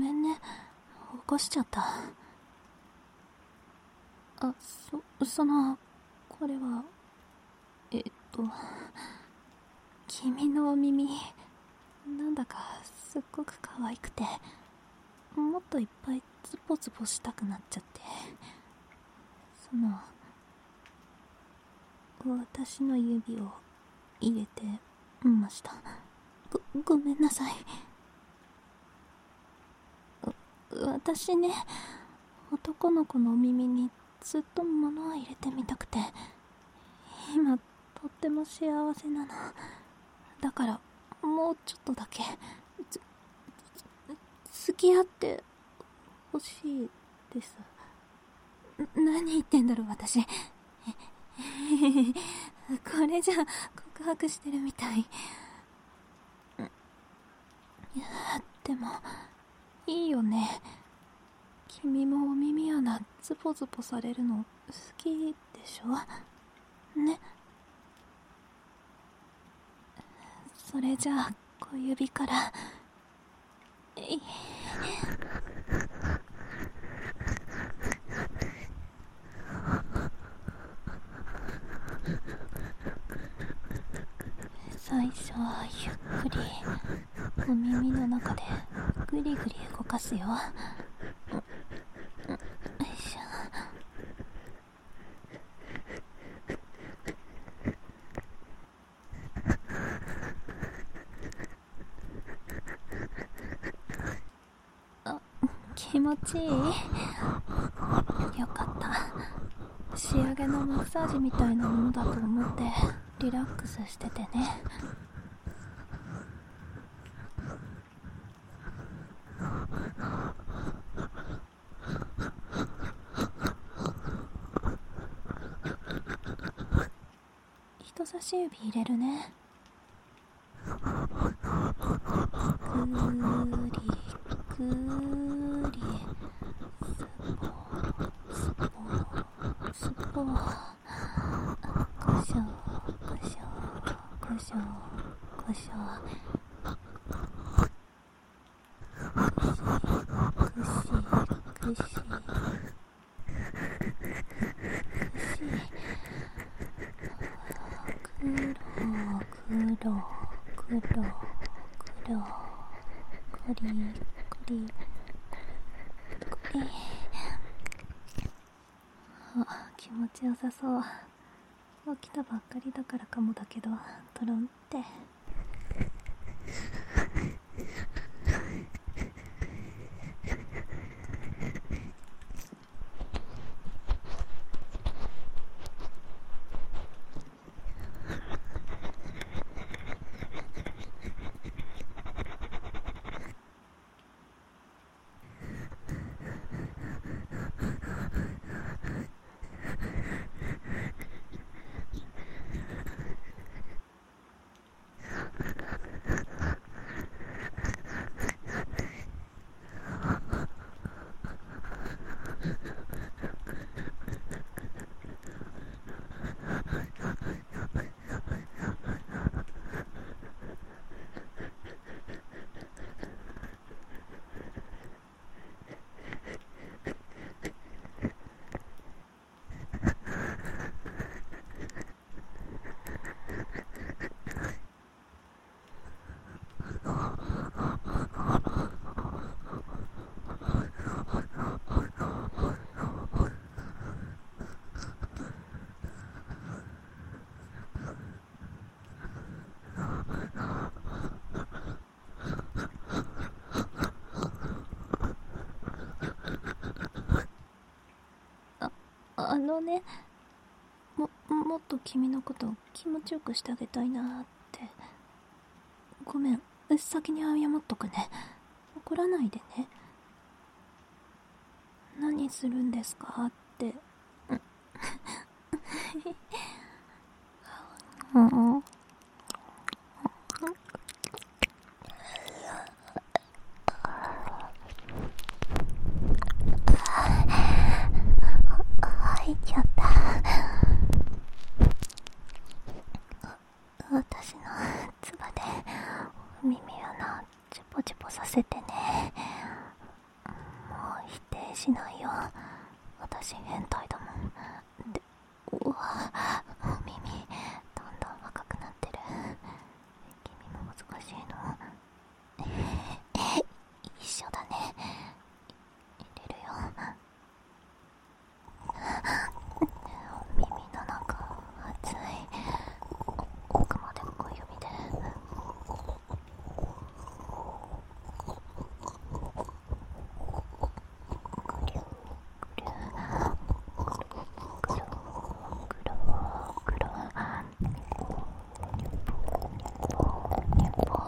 めんね。起こしちゃった。これは、君のお耳、なんだかすっごく可愛くて、もっといっぱいズボズボしたくなっちゃって、私の指を入れてました。ごめんなさい。私ね、男の子のお耳にずっと物を入れてみたくて、今とっても幸せなの。だからもうちょっとだけ付き合ってほしいです。何言ってんだろう私。これじゃ告白してるみたい。でもいいよね。君もお耳穴ズボズボされるの好きでしょね。それじゃあ小指から最初はゆっくりお耳の中でグリグリ動かすよ。よいしょ。気持ちいい？よかった。仕上げのマッサージみたいなものだと思ってリラックスしててね。人差し指入れるね。ぐりぐりスポスポスポ、こしょこしょこしょこしょ、くしくしくしくろこりこりこり。気持ちよさそう。起きたばっかりだからかもだけど、トロンって。ね、もっと君のこと気持ちよくしてあげたいなって。ごめん、先に謝っとくね。怒らないでね。何するんですかって。吐いちゃった。私の唾で耳穴チュポチュポさせてね。 りしないよ。私変態だもん。で、うわ、お耳どんどん赤くなってる。君も難しいの？一緒だね。入れるよ。耳の中熱い。奥まで小指で。ぐりゅぐりゅぐるぐるぐる。にゅぽにゅぽにゅぽ。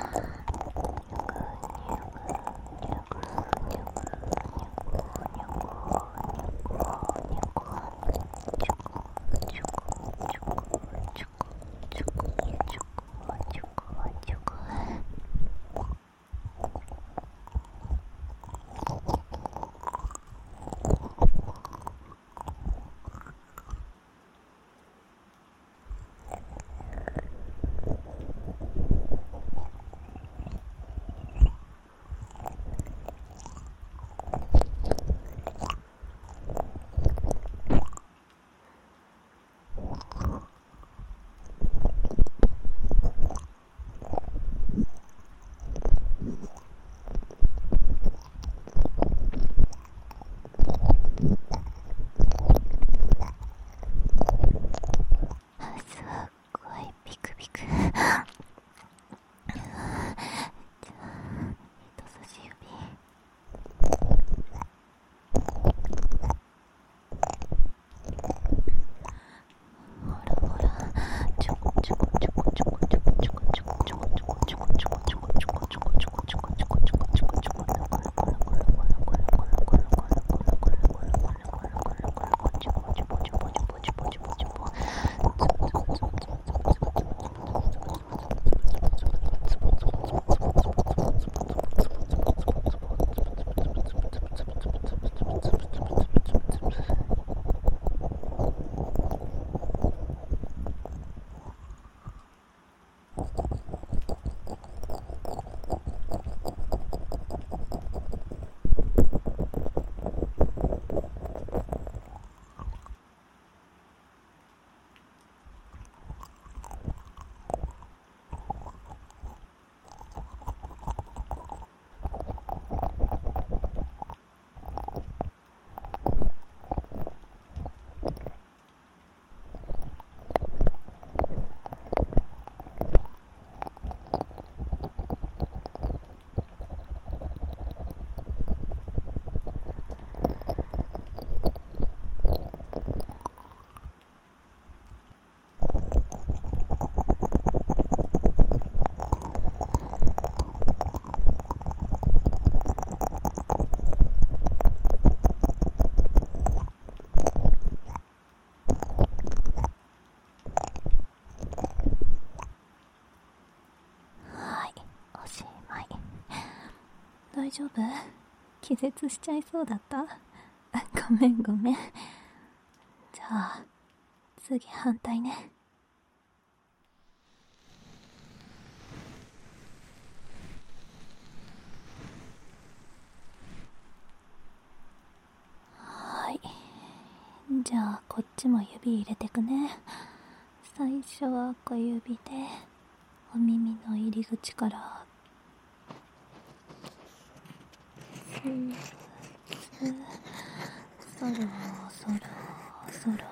大丈夫？気絶しちゃいそうだった？ごめんごめん。じゃあ次反対ね。はい、じゃあこっちも指入れてくね。最初は小指でお耳の入り口からスースー、そろそろそろそろ。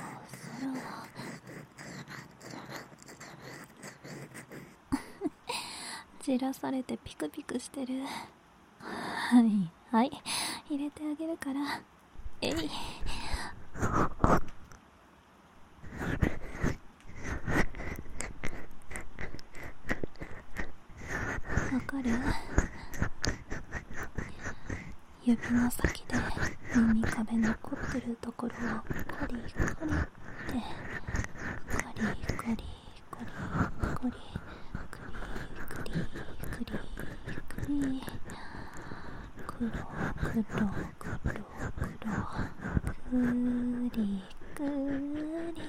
じらされてピクピクしてる。はいはい、入れてあげるから。えい。わかる？指の先で耳壁残ってるところをコリコリってコリコリコリコリクリクリクリクリクロクロクロクロクリクリ。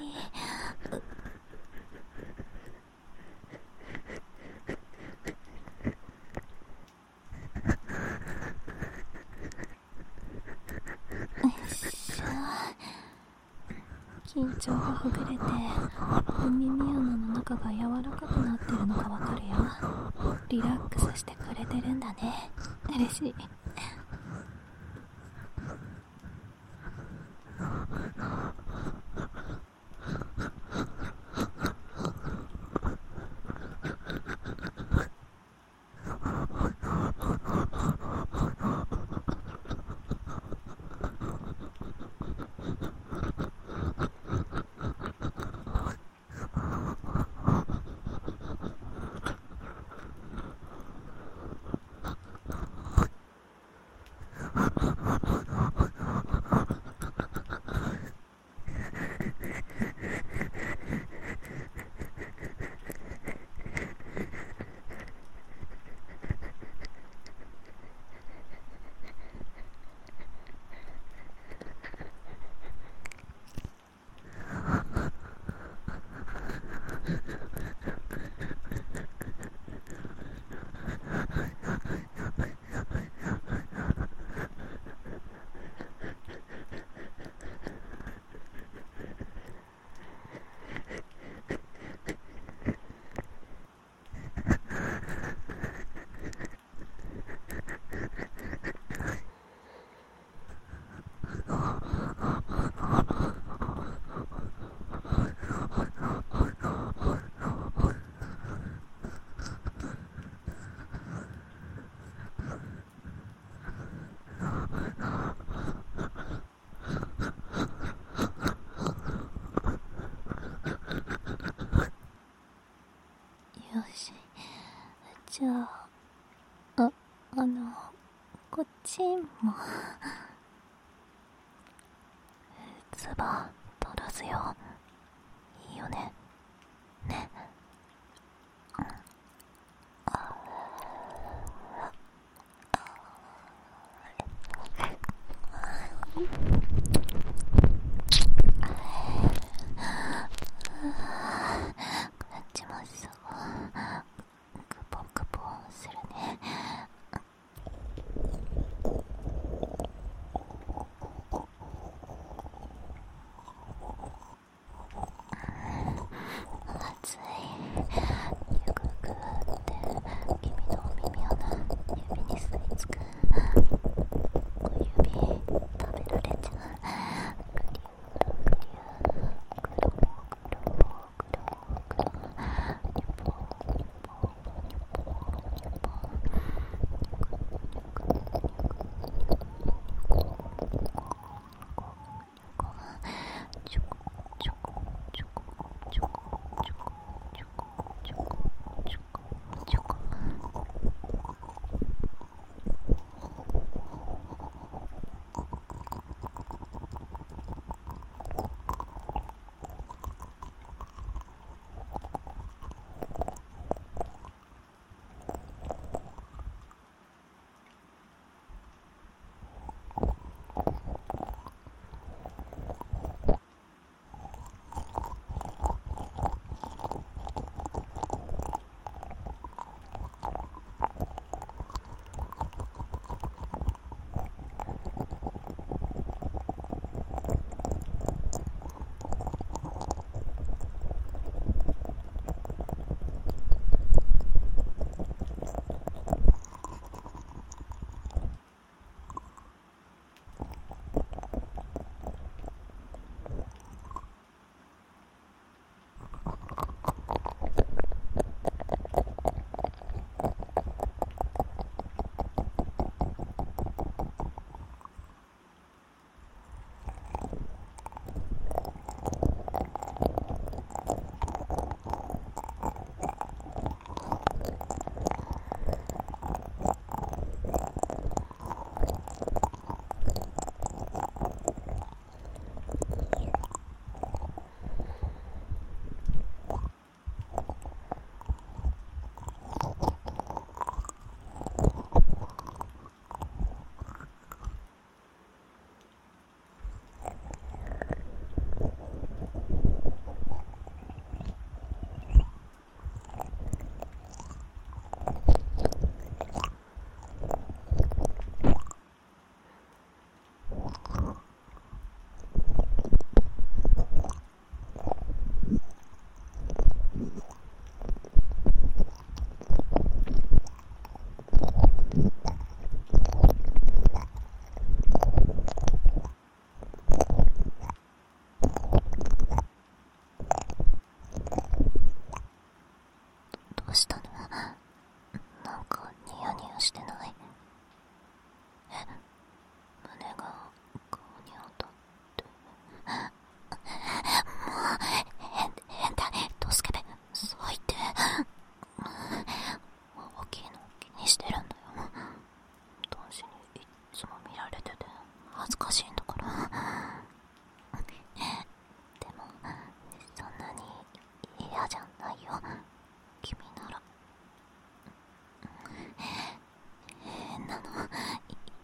緊張がほぐれてお耳穴の中が柔らかくなってるのがわかるよ。リラックスしてくれてるんだね。嬉しい。よし、じゃあ、こっちも唾取らずよ。いいよね。ね。口もすごいクポクポするね。熱い。ゆくぐって君のお耳を指に吸い付く。小指食べられちゃう。グリュグリュグログログログロリュポリュポ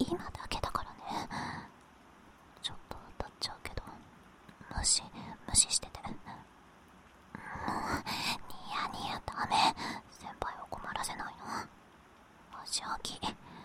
今だけだからね。ちょっと当たっちゃうけど、無視してて。もうニヤニヤダメ。先輩を困らせないの。足置き。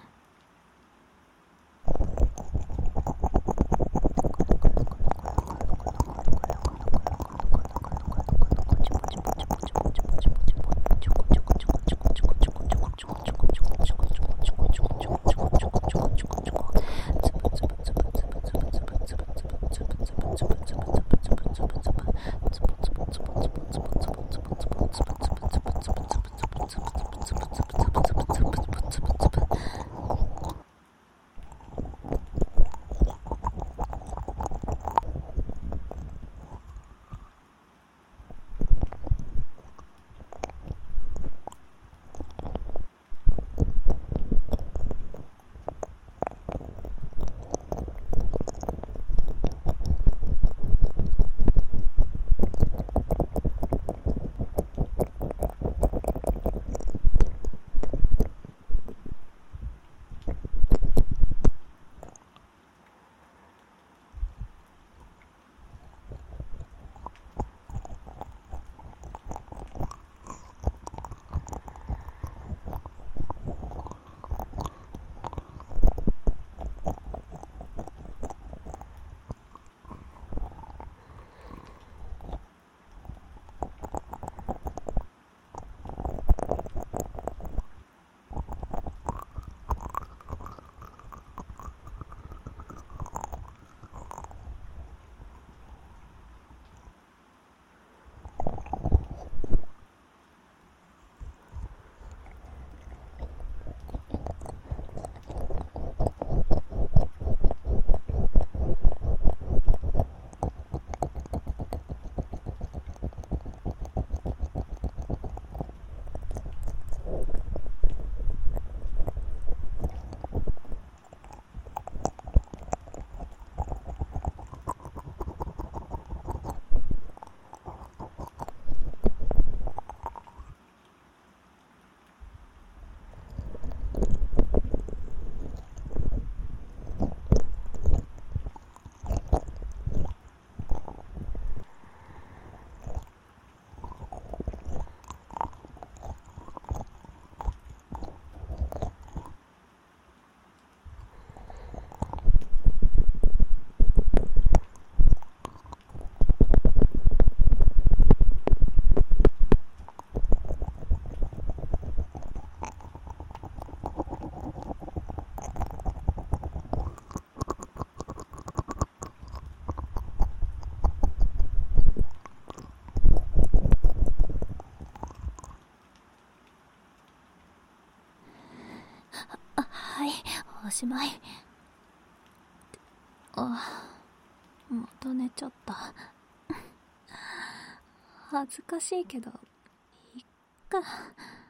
はい、おしまい。また寝ちゃった。恥ずかしいけど、いっか。